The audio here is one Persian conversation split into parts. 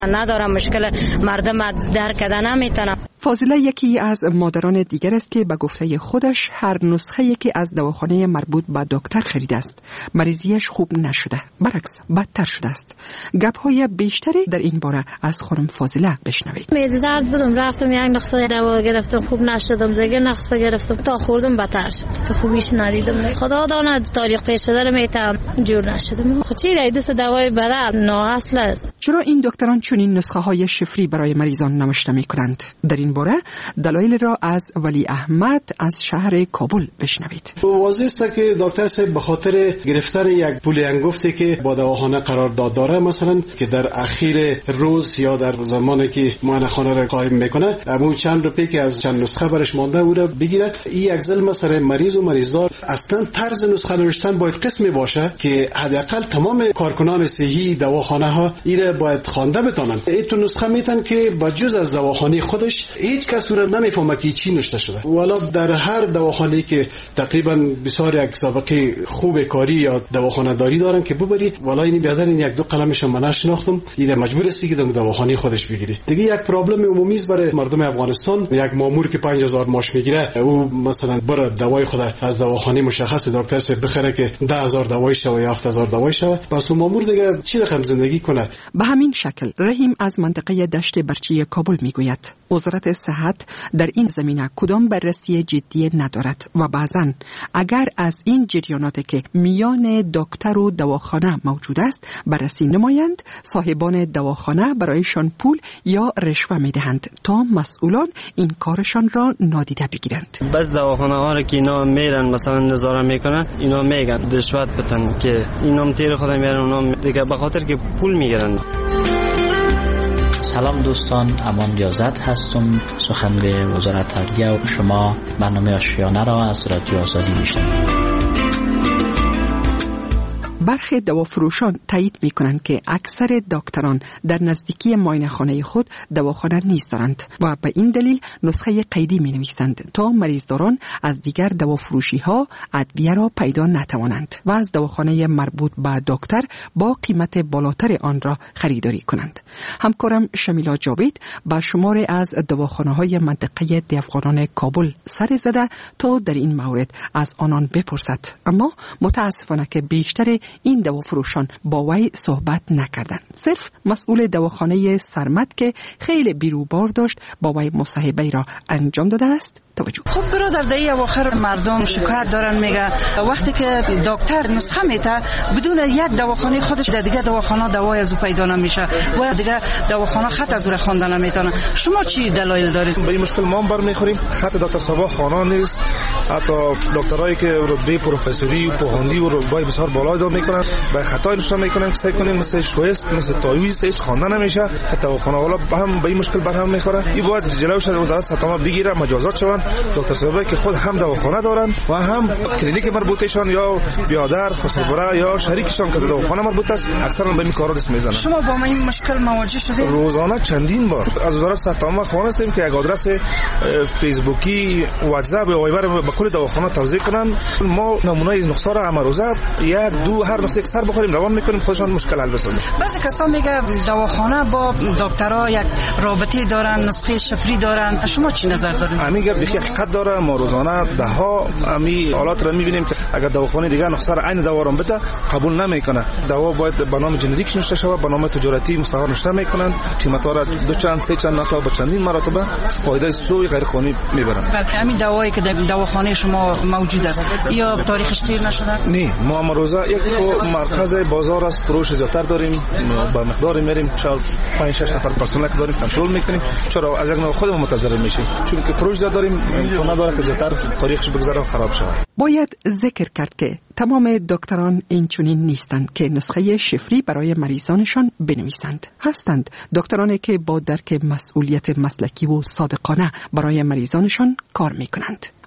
ندارم، مشکل مردم درک کردن نمیتونم. فاضله یکی از مادران دیگر است که به گفته خودش هر نسخه‌ای که از دواخانه مربوط به دکتر خریده است مریضیش خوب نشده، برعکس بدتر شده است. گپ‌های بیشتری در این باره از خانم فاضله بشنوید. معده درد بودم، رفتم یک نسخه دوا گرفتم، خوب نشدم، دیگه نسخه گرفتم تا خوردم بدتر شد، تا خوبیش ندیدم. خدا داند تاریخ پیش‌دار میتم جور نشدم. خب چی دست دوای بدن نااصل است. چرا این دکتران چنین نسخه‌های شفری برای مریضان نوشته می‌کنند؟ در این باره دلایل را از ولی احمد از شهر کابل بشنوید. واضح است که دکتر صاحب به خاطر گرفتن یک پول انگفتی که با دواخانه قرارداد داره، مثلا که در اخیر روز یا در زمانی که معاینه‌خانه را قایم میکنه همون چند روپیه که از چند نسخه برش مانده بوده بگیره. این یک ظلم سر مریض و مریضدار. اصلا طرز نسخه نوشتن باید قسمی باشه که حداقل تمام کارکنان صحی دواخانه ها ایره باید خوانده بتونن. این تو نسخه میتن که با جز از دواخانه خودش هیچ کس رو نمیفهمه که چی نوشته شده. والا در هر دواخانه‌ای که تقریبا بسیار یک سابقه خوب کاری یا دواخانه داری دارن که ببری، والا این بیادر این یک دو قلمش من نشناختم، این مجبور است که دواخانه خودش بگیری. دیگه یک پرابلم عمومی است برای مردم افغانستان. یک مامور که 5000 ماش میگیره او مثلا بره دوای خود از دواخانه مشخص دکتر صاحب بخره که 10000 دوای شوه یا 7000 دوای شوه، پس اون مامور دیگه چی رقم زندگی کنه؟ به همین شکل رحیم از منطقه دشت برچی کابل میگوید وزارت صحت در این زمینه کدام بررسی جدی ندارد و بعضن اگر از این جریاناتی که میان دکتر و دواخانه موجود است بررسی نمایند، صاحبان دواخانه برایشان پول یا رشوه میدهند تا مسئولان این کارشان را نادیده بگیرند. بس دواخانه ها را که اینا میرن مثلا نظاره میکنن، اینا میگن رشوت بدن که اینا تیر خودم میارن، اونا دیگه به خاطر که پول میگیرن. سلام دوستان، امان ریاضت هستم، سخنگوی وزارت عدلیه و شما برنامه آشیانه را از رادیو آزادی میشنوید. برخی دوافروشان تایید می‌کنند که اکثر دکتران در نزدیکی معاینه‌خانه خود دواخانه نیستند و به این دلیل نسخه قیدی می‌نویسند تا مریضداران از دیگر دوافروشی‌ها ادویه را پیدا نتوانند و از دواخانه مربوط به دکتر با قیمت بالاتر آن را خریداری کنند. همکارم شمیلا جاوید با شماری از دواخانه‌های منطقه دیافغانان کابل سر زده تا در این مورد از آنان بپرسد، اما متاسفانه که بیشتر این دوافروشان با وی صحبت نکردند. صرف مسئول دواخانه سرمد که خیلی بیروبار داشت با وی مصاحبه را انجام داده است. توجه. خب برادر در اواخر مردم شکایت دارن، میگه وقتی که دکتر نسخه میده بدون یک دواخانه خودش در دیگه دواخانه دوای از او پیدا نمیشه و دیگه دواخانه خط از او خواندن نمیتونه. شما چی دلایل دارید؟ به این مشکل ما برمیخوریم. خط دکتر صبا خانه نیست. حتی دکترایی که رتبه پروفسوری و پوهاندی و رتبه بسیار بالا دارن میکنن به خطا نشون میکنن که سعی کنیم مثل شویست مثل تایویز هیچ خواندن نمیشه. دواخانه والا هم به این مشکل برهم میخوره. این باید جلوش وزارت صحت بگیره، مجازات شوند. دکتر صاحبایی که خود هم دواخانه دارن و هم کلینیک مربوطشان یا بیادر خسروبره یا شریکشان که دواخانه مربوط است اکثرا به این کارا دست میزنن. شما با این مشکل مواجه شدید؟ روزانه چندین بار از وزارت صحت خواستیم که یک آدرس فیسبوکی، واتساپ و وایبر به کل دواخانه توزیع کنن. ما نمونه از نسخه را امروزه یک دو هر نسخه سر بخوریم روان میکنیم، خودشان مشکل حل بسازن. بعضی کسا میگه دواخانه با دکترها یک رابطه دارن، نسخه شفری دارن. شما چی نظر دارید؟ همین گپ حقیقت داره. ما روزانه ده ها امی حالات را میبینیم که اگر دواخانه دیگه نسخه را عین دوا را بده قبول نمیکنه. دوا باید به نام جنریک نوشته شود، به نام تجارتی مستعار نوشته میکنن، قیمت ها را دو چند سه چند تا به چندین مرتبه فایده سوی غیر قانونی میبرن. بلکه همین دوایی که در دواخانه شما موجود است یا تاریخش تیر نشده؟ نه، ما امروزه یک مرکز بازار است، فروش زیادتر داریم، با مقدار میریم 5 6 نفر پرسنل داریم کنترل میکنیم. چرا از یک نوع خودمون متضرر میشیم؟ چون که فروش زیاد داریم نداره که زیادتر تاریخش بگذره و خراب شود. باید ذکر کرد که تمام دکتران این چنین نیستند که نسخه شفری برای مریضانشان بنویسند. هستند دکترانی که با درک مسئولیت مسلکی و صادقانه برای مریضانشان کار میکنند.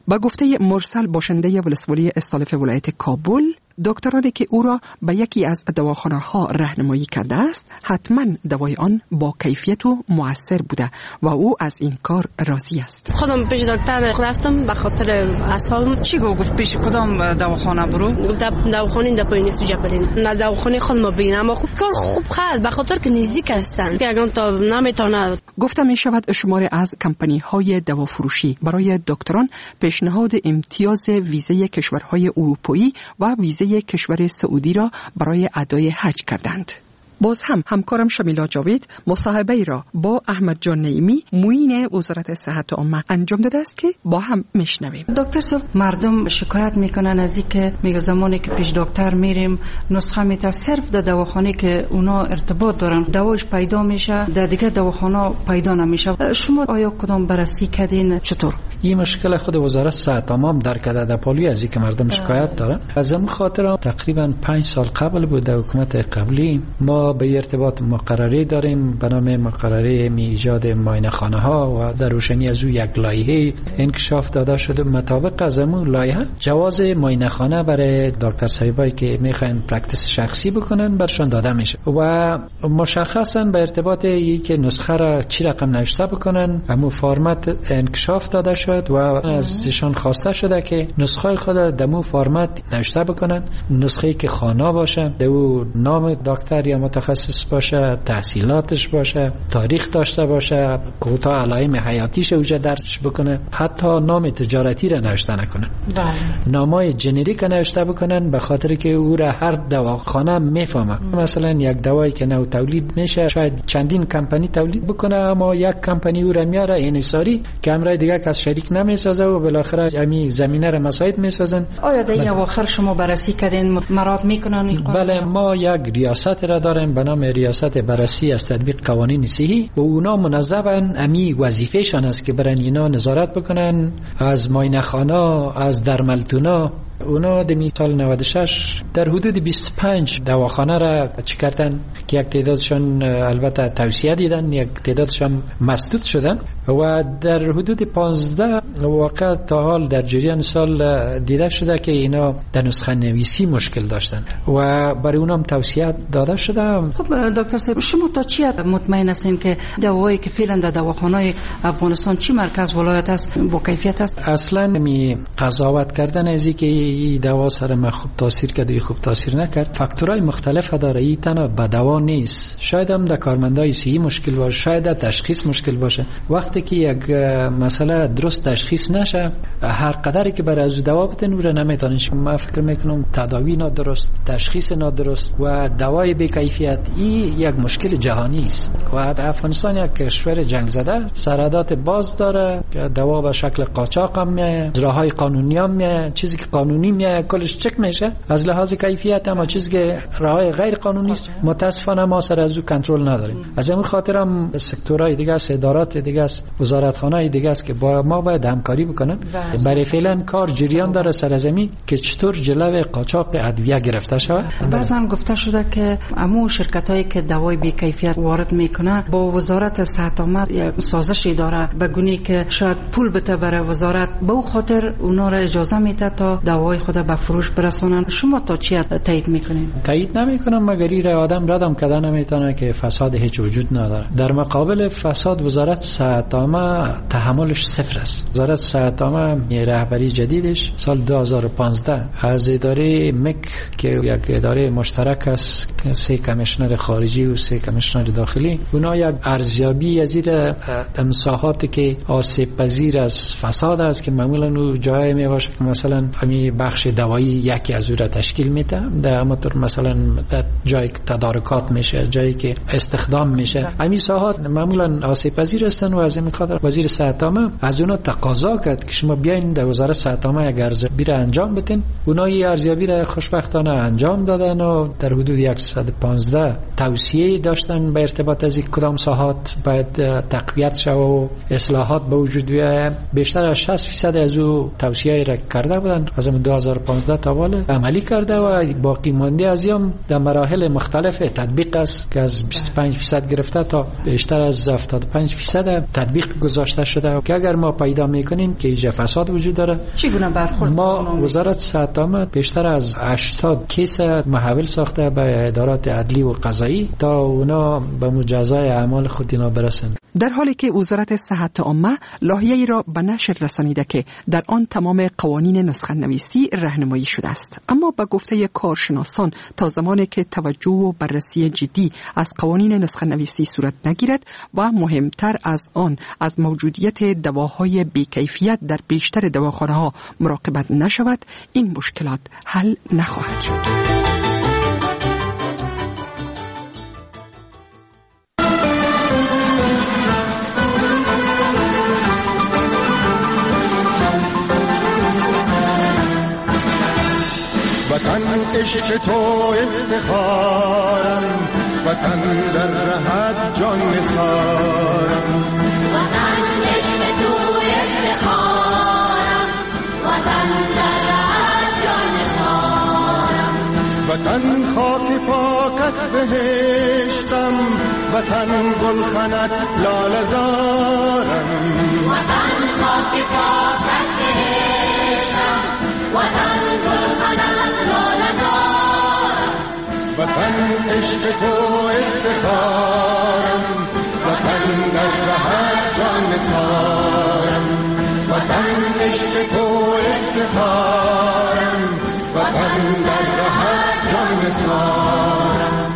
با گفته مرسل باشنده ولسوالی استالف ولایت کابل، دکترانی که او را به یکی از دواخانه ها راهنمایی کرده است حتما دوای آن با کیفیت و مؤثر بوده و او از این کار راضی است. خودم پیش دکتر رفتم به خاطر اعصابم. چی گفت پیش کدام دواخانه برو؟ دواخانه در پایین سوجپرین. نه دواخانه خودم ببینم خوب کار خوب خرد به خاطر که نزدیک هستن که اگه تا نمیتونه. گفته می شود شماری از کمپانی های دوافروشی برای دکتران پیشنهاد امتیاز ویزه کشورهای اروپایی و ویزه کشور سعودی را برای ادای حج کردند. باز هم همکارم شمیلا جاوید مصاحبه را با احمد جان نعیمی معین وزارت صحت عامه انجام داده است که با هم میشنویم. دکتر صاحب، مردم شکایت میکنن از اینکه میگه زمانی که پیش دکتر میریم نسخه میته صرف در دواخانه که اونا ارتباط دارن دواش پیدا میشه، در دیگه دواخانه پیدا نمیشه. شما آیا کدام بررسی کردین؟ چطور این مشکل خود وزارت صحت عامه در کرده در پالی از اینکه مردم شکایت دارن؟ از این خاطر تقریبا 5 سال قبل بود در حکومت قبلی ما به ارتباط مقرری داریم به نام مقرری ایجاد معاینه‌خانه ها و در روشنی از او یک لایحه انکشاف داده شده. مطابق از اون لایحه جواز معاینه‌خانه برای دکتر صاحبایی که میخواین پرکتیس شخصی بکنن برشون داده میشه و مشخصا به ارتباط این که نسخه را چی رقم نوشته بکنن همون فرمت انکشاف داده شد و ازشان خواسته شده که نسخه خود در همون فرمت نوشته بکنن، نسخه‌ای که خانه باشه، در نام دکتر یا متخصص باشه، تحصیلاتش باشه، تاریخ داشته باشه، کوتاه علائم حیاتیش اوجه درج بکنه، حتی نام تجارتی را نوشته نکنن. نامای جنریک نوشته بکنن به خاطر که او را هر دواخانه میفهمه. مثلا یک دوایی که نو تولید میشه شاید چندین کمپانی تولید بکنه اما یک کمپانی او را میاره انحصاری که امرای دیگه کس شریک نمیسازه و بالاخره همین زمینه را مساعد میسازن. آیا در این اواخر شما بررسی کردین مراعات میکنن؟ بله، ما یک ریاست را داریم به نام ریاست بررسی از تطبیق قوانین صحی و اونا منظما امی وظیفهشان است که برن اینا نظارت بکنن از معاینه‌خانه، از درملتونا. اونا در سال 96 در حدود 25 دواخانه را چی کردن که یک تعدادشان البته توصیه دیدن، یک تعدادشان مسدود شدن و در حدود 15 واقع تا حال در جریان سال دیده شده که اینا در نسخه نویسی مشکل داشتن و برای اونم توصیه داده شده. خب دکتر صاحب، شما تا چی مطمئن هستین که دوایی که فعلا در دواخانه‌های افغانستان چی مرکز ولایت است با کیفیت است؟ اصلا می قضاوت کردن از اینکه این دوا سر ما خوب تاثیر کرده خوب تاثیر نکرد فاکتورهای مختلف داره. این تنها به دوا نیست، شاید هم در کارمندای صحی مشکل باشه، شاید در تشخیص مشکل باشه. وقتی که یک مسئله درست تشخیص نشه هر قدری که برای از دوا بتن رو نمیتونن. من فکر میکنم تداوی نادرست، تشخیص نادرست و دوای بی کیفیت این یک مشکل جهانی است و افغانستان یک کشور جنگ زده، سرحدات باز داره، دوا به شکل قاچاق هم میاد، راههای قانونی هم میاد، چیزی که قانونی میاد کلش چک میشه از لحاظ کیفیت، اما چیزی که راههای غیر قانونی است متاسفانه ما سر از او کنترل نداریم. از همین خاطر هم سکتورهای دیگه است، ادارات دیگه است، وزارتخانه‌های دیگه است که با ما باید همکاری بکنن. برای فعلا کار جریان داره سر زمین که چطور جلوی قاچاق ادویه گرفته شود. بعضا گفته شده که همون شرکتایی که دوای بی کیفیت وارد میکنه با وزارت صحت عامه سازشی داره به گونی که شاید پول بده برای وزارت، به اون خاطر اونا را اجازه میده تا دوای خود به فروش برسونن. شما تا چی تایید میکنین؟ تایید نمیکنم، مگر این آدم ردم کردن نمیتونه که فساد هیچ وجود نداره. در مقابل فساد وزارت صحت عامه تحملش صفر است. وزارت صحت عامه رهبری جدیدش سال 2015 از اداره مک که یک اداره مشترک است، 3 کمیشنر خارجی و 3 کمیشنر داخلی، اونا یک ارزیابی از این مساحاتی که آسیب پذیر از فساد است که معمولا اون جایی میباشه که مثلا همین بخش دوایی یکی از اون را تشکیل میده، در همونطور مثلا در جایی که تدارکات میشه، جایی که استخدام میشه، همین ساحات معمولا آسیب پذیر هستن و از این خاطر وزیر صحت عامه از اونا تقاضا کرد که شما بیاین در وزارت صحت عامه یک ارزیابی را انجام بدین. اونا این ارزیابی را خوشبختانه انجام دادن و در حدود 115 توصیه داشتن به ارتباط از کدام ساحات باید تقویت شود و اصلاحات به وجود بیاید. بیشتر از 60% از او توصیه را کرده بودن، از 2015 تا حالا عملی کرده و باقی مانده از هم در مراحل مختلف تطبیق است که از 25% گرفته تا بیشتر از 75% تطبیق گذاشته شده که اگر ما پیدا میکنیم که ایجا فساد وجود داره. چگونه برخورد ما وزارت صحت عامه بیشتر از 80 کیس محول ساخته به ادارات عدلی و قضایی تا اونا به مجازای اعمال خود اینا برسن. در حالی که وزارت صحت عامه لایحه‌ای را به نشر رسانیده که در آن تمام قوانین نسخه نویسی راهنمایی شده است، اما به گفته کارشناسان تا زمانی که توجه و بررسی جدی از قوانین نسخه نویسی صورت نگیرد و مهمتر از آن از موجودیت دواهای بی‌کیفیت در بیشتر دواخانه‌ها مراقبت نشود، این مشکلات حل نخواهد شد. وطن عشق تو افتخارم، وطن در رهت جان نثارم. وطن عشق تو افتخارم، وطن در رهت جان نثارم. وطن خاک پاکت بهشتم، وطن گلخنت لاله زارم. وطن خاک پاکت بهشتم، وطن گلخنت لاله زارم. وطن عشق تو افتخارم، وطن در رهت جان نثارم. وطن عشق تو افتخارم، وطن در رهت جان نثارم.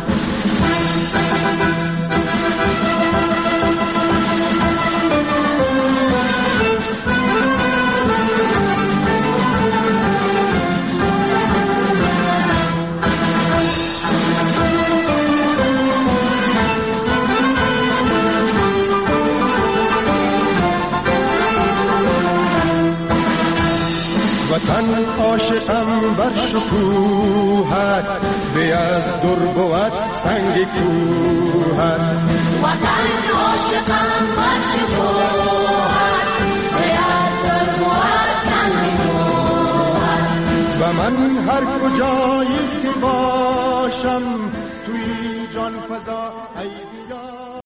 وطن عاشقم بر شکوهت، به از در بود سنگ کوهت. وطن عاشقم بر شکوهت، به از در بود سنگ کوهت. و من هر کجایی که باشم توی جان فضا